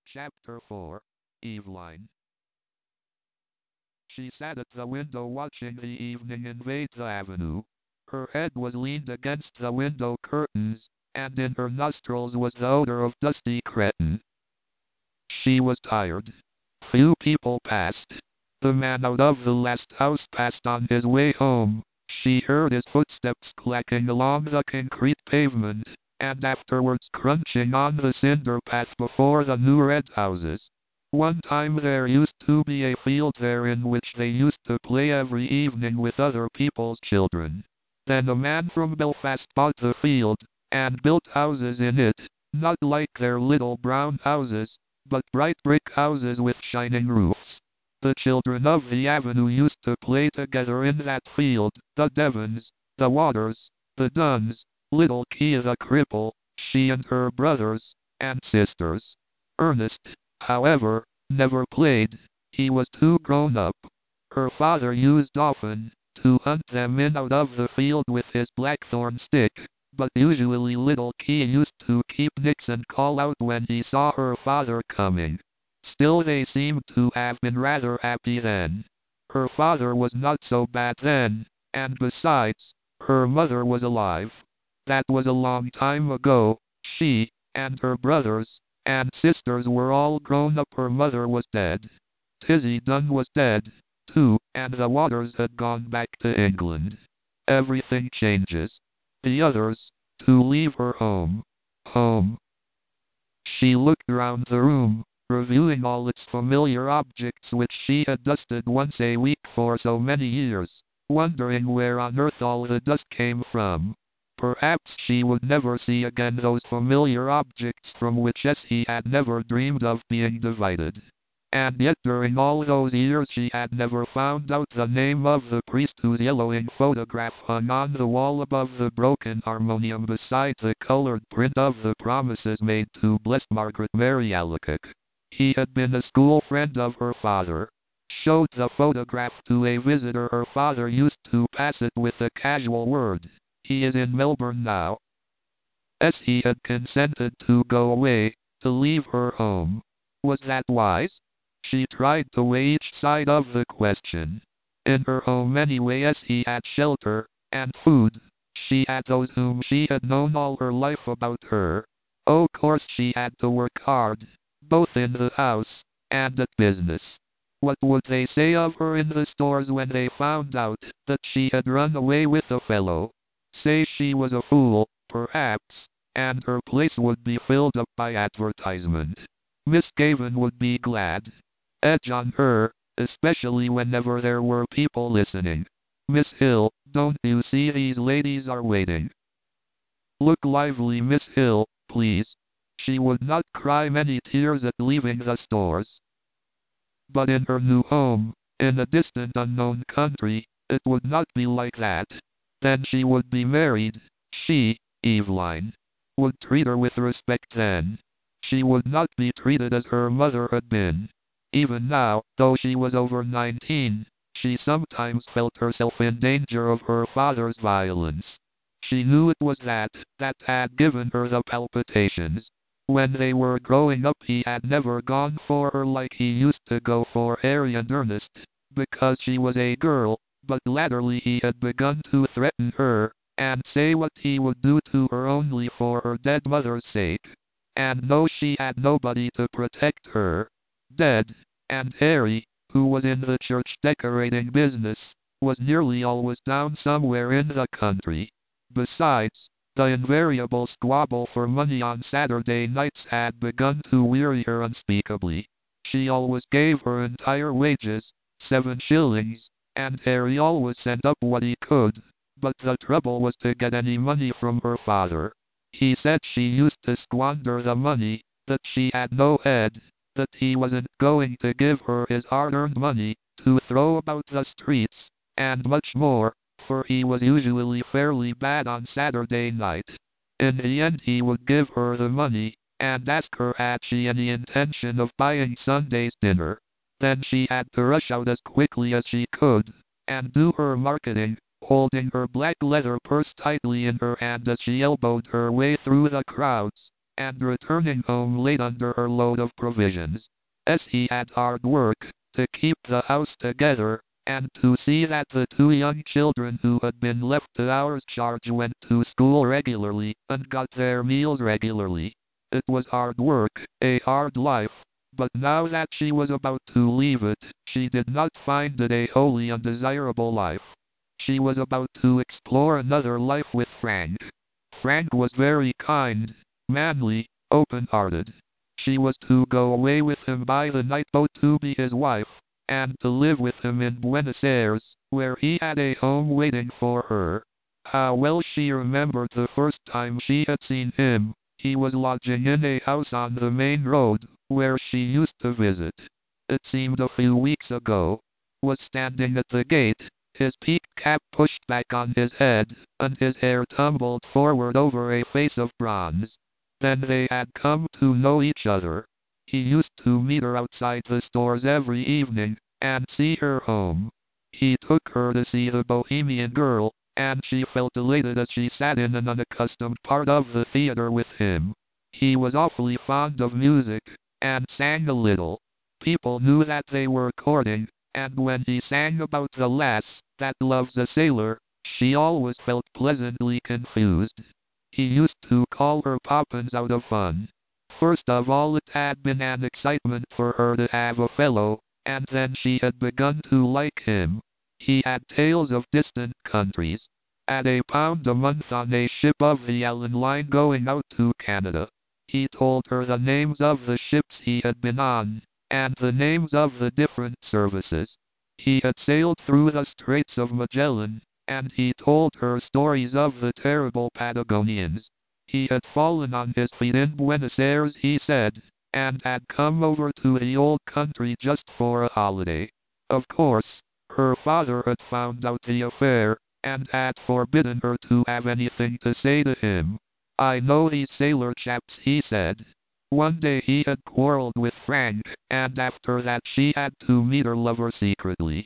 Chapter 4. Eveline. She sat at the window watching the evening invade the avenue. Her head was leaned against the window curtains, and in her nostrils was the odor of dusty cretonne. She was tired. Few people passed. The man out of the last house passed on his way home. She heard his footsteps clacking along the concrete pavement, and afterwards crunching on the cinder path before the new red houses. One time there used to be a field there in which they used to play every evening with other people's children. Then a man from Belfast bought the field, and built houses in it, not like their little brown houses, but bright brick houses with shining roofs. The children of the avenue used to play together in that field, the Devons, the Waters, the Dunns, little Key the cripple, she and her brothers and sisters. Ernest, however, never played. He was too grown up. Her father used often to hunt them in out of the field with his blackthorn stick, but usually little Key used to keep Nix and call out when he saw her father coming. Still they seemed to have been rather happy then. Her father was not so bad then, and besides, her mother was alive. That was a long time ago. She and her brothers and sisters were all grown up. Her mother was dead. Tizzie Dunn was dead, too, and the Waters had gone back to England. Everything changes. The others, to leave her home. Home. She looked round the room, reviewing all its familiar objects which she had dusted once a week for so many years, wondering where on earth all the dust came from. Perhaps she would never see again those familiar objects from which he had never dreamed of being divided. And yet during all those years she had never found out the name of the priest whose yellowing photograph hung on the wall above the broken harmonium beside the colored print of the promises made to Blessed Margaret Mary Alacoque. He had been a school friend of her father. Showed the photograph to a visitor. Her father used to pass it with a casual word. He is in Melbourne now. He had consented to go away, to leave her home. Was that wise? She tried to weigh each side of the question. In her home anyway he had shelter, and food. She had those whom she had known all her life about her. Of course she had to work hard, both in the house and at business. What would they say of her in the stores when they found out that she had run away with a fellow? Say she was a fool, perhaps, and her place would be filled up by advertisement. Miss Gavan would be glad. Edge on her, especially whenever there were people listening. Miss Hill, don't you see these ladies are waiting? Look lively, Miss Hill, please. She would not cry many tears at leaving the stores. But in her new home, in a distant unknown country, it would not be like that. Then she would be married. She, Eveline, would treat her with respect then. She would not be treated as her mother had been. Even now, though she was over 19, she sometimes felt herself in danger of her father's violence. She knew it was that had given her the palpitations. When they were growing up he had never gone for her like he used to go for Harry and Ernest, because she was a girl, but latterly he had begun to threaten her, and say what he would do to her only for her dead mother's sake. And no, she had nobody to protect her. Dead, and Harry, who was in the church decorating business, was nearly always down somewhere in the country. Besides, the invariable squabble for money on Saturday nights had begun to weary her unspeakably. She always gave her entire wages, 7 shillings, and Harry always sent up what he could, but the trouble was to get any money from her father. He said she used to squander the money, that she had no head, that he wasn't going to give her his hard-earned money to throw about the streets, and much more, for he was usually fairly bad on Saturday night. In the end he would give her the money, and ask her had she any intention of buying Sunday's dinner. Then she had to rush out as quickly as she could, and do her marketing, holding her black leather purse tightly in her hand as she elbowed her way through the crowds, and returning home late under her load of provisions. As he had hard work to keep the house together, and to see that the two young children who had been left to our charge went to school regularly and got their meals regularly. It was hard work, a hard life, but now that she was about to leave it, she did not find it a wholly undesirable life. She was about to explore another life with Frank. Frank was very kind, manly, open-hearted. She was to go away with him by the night boat to be his wife, and to live with him in Buenos Aires, where he had a home waiting for her. How well she remembered the first time she had seen him. He was lodging in a house on the main road, where she used to visit. It seemed a few weeks ago. Was standing at the gate, his peaked cap pushed back on his head, and his hair tumbled forward over a face of bronze. Then they had come to know each other. He used to meet her outside the stores every evening, and see her home. He took her to see The Bohemian Girl, and she felt elated as she sat in an unaccustomed part of the theater with him. He was awfully fond of music, and sang a little. People knew that they were courting, and when he sang about the lass that loves a sailor, she always felt pleasantly confused. He used to call her Poppins out of fun. First of all, it had been an excitement for her to have a fellow, and then she had begun to like him. He had tales of distant countries. At £1 a month on a ship of the Allen Line going out to Canada. He told her the names of the ships he had been on, and the names of the different services. He had sailed through the Straits of Magellan, and he told her stories of the terrible Patagonians. He had fallen on his feet in Buenos Aires, he said, and had come over to the old country just for a holiday. Of course, her father had found out the affair, and had forbidden her to have anything to say to him. I know these sailor chaps, he said. One day he had quarreled with Frank, and after that she had to meet her lover secretly.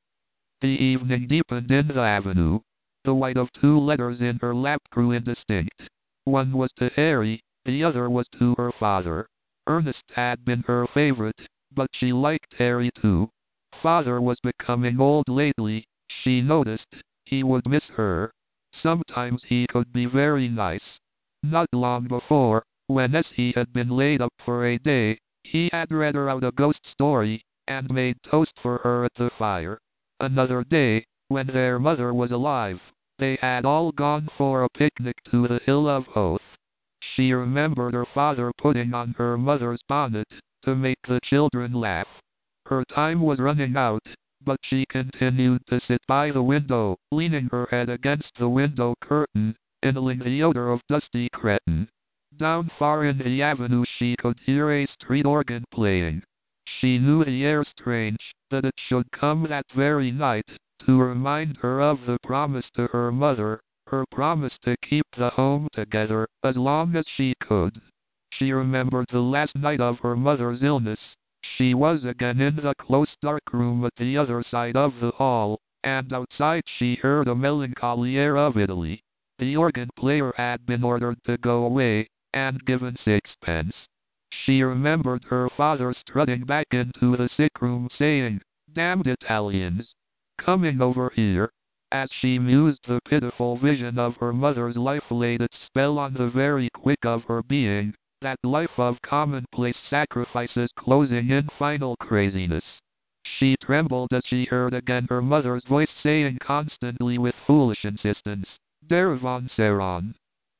The evening deepened in the avenue. The white of two letters in her lap grew indistinct. One was to Harry, the other was to her father. Ernest had been her favorite, but she liked Harry too. Father was becoming old lately, she noticed. He would miss her. Sometimes he could be very nice. Not long before, when as he had been laid up for a day, he had read her out a ghost story, and made toast for her at the fire. Another day, when their mother was alive, they had all gone for a picnic to the Hill of Oath. She remembered her father putting on her mother's bonnet, to make the children laugh. Her time was running out, but she continued to sit by the window, leaning her head against the window curtain, inhaling the odor of dusty cretin. Down far in the avenue she could hear a street organ playing. She knew the air strange, that it should come that very night, to remind her of the promise to her mother, her promise to keep the home together as long as she could. She remembered the last night of her mother's illness. She was again in the close dark room at the other side of the hall, and outside she heard a melancholy air of Italy. The organ player had been ordered to go away, and given sixpence. She remembered her father strutting back into the sick room saying, "Damned Italians! Coming over here." As she mused, the pitiful vision of her mother's life laid its spell on the very quick of her being, that life of commonplace sacrifices closing in final craziness. She trembled as she heard again her mother's voice saying constantly with foolish insistence, "Derivanseron!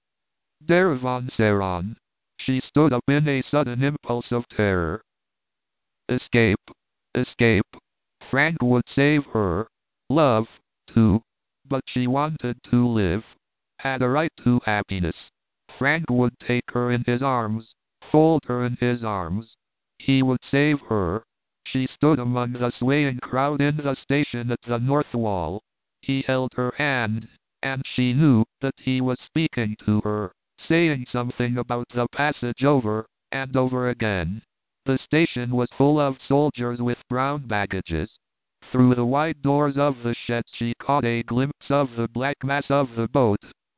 Derivanseron!" She stood up in a sudden impulse of terror. Escape! Escape! Frank would save her. Love, too. But she wanted to live. Had a right to happiness. Frank would take her in his arms, fold her in his arms. He would save her. She stood among the swaying crowd in the station at the north wall. He held her hand, and she knew that he was speaking to her, saying something about the passage over, and over again. The station was full of soldiers with brown baggages. Through the wide doors of the sheds she caught a glimpse of the black mass of the boat,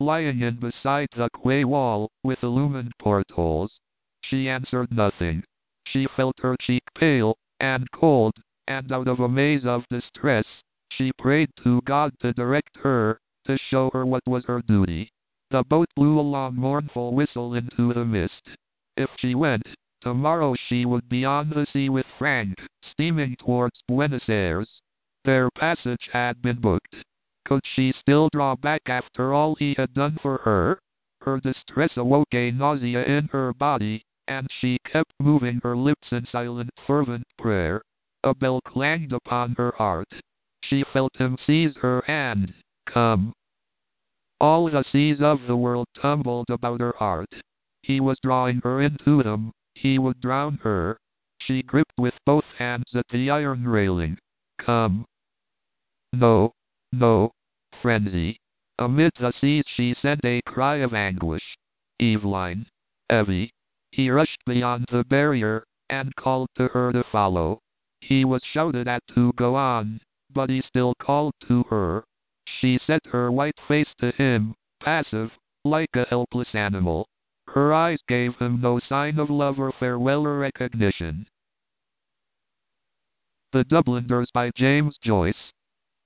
lying in beside the quay wall, with illumined portholes. She answered nothing. She felt her cheek pale, and cold, and out of a maze of distress, she prayed to God to direct her, to show her what was her duty. The boat blew a long mournful whistle into the mist. If she went, tomorrow she would be on the sea with Frank, steaming towards Buenos Aires. Their passage had been booked. Could she still draw back after all he had done for her? Her distress awoke a nausea in her body, and she kept moving her lips in silent fervent prayer. A bell clanged upon her heart. She felt him seize her hand. Come. All the seas of the world tumbled about her heart. He was drawing her into them. He would drown her. She gripped with both hands at the iron railing. Come. No, no. Frenzy. Amid the seas she sent a cry of anguish. Eveline. Evie. He rushed beyond the barrier, and called to her to follow. He was shouted at to go on, but he still called to her. She set her white face to him, passive, like a helpless animal. Her eyes gave him no sign of love or farewell or recognition. The Dubliners by James Joyce.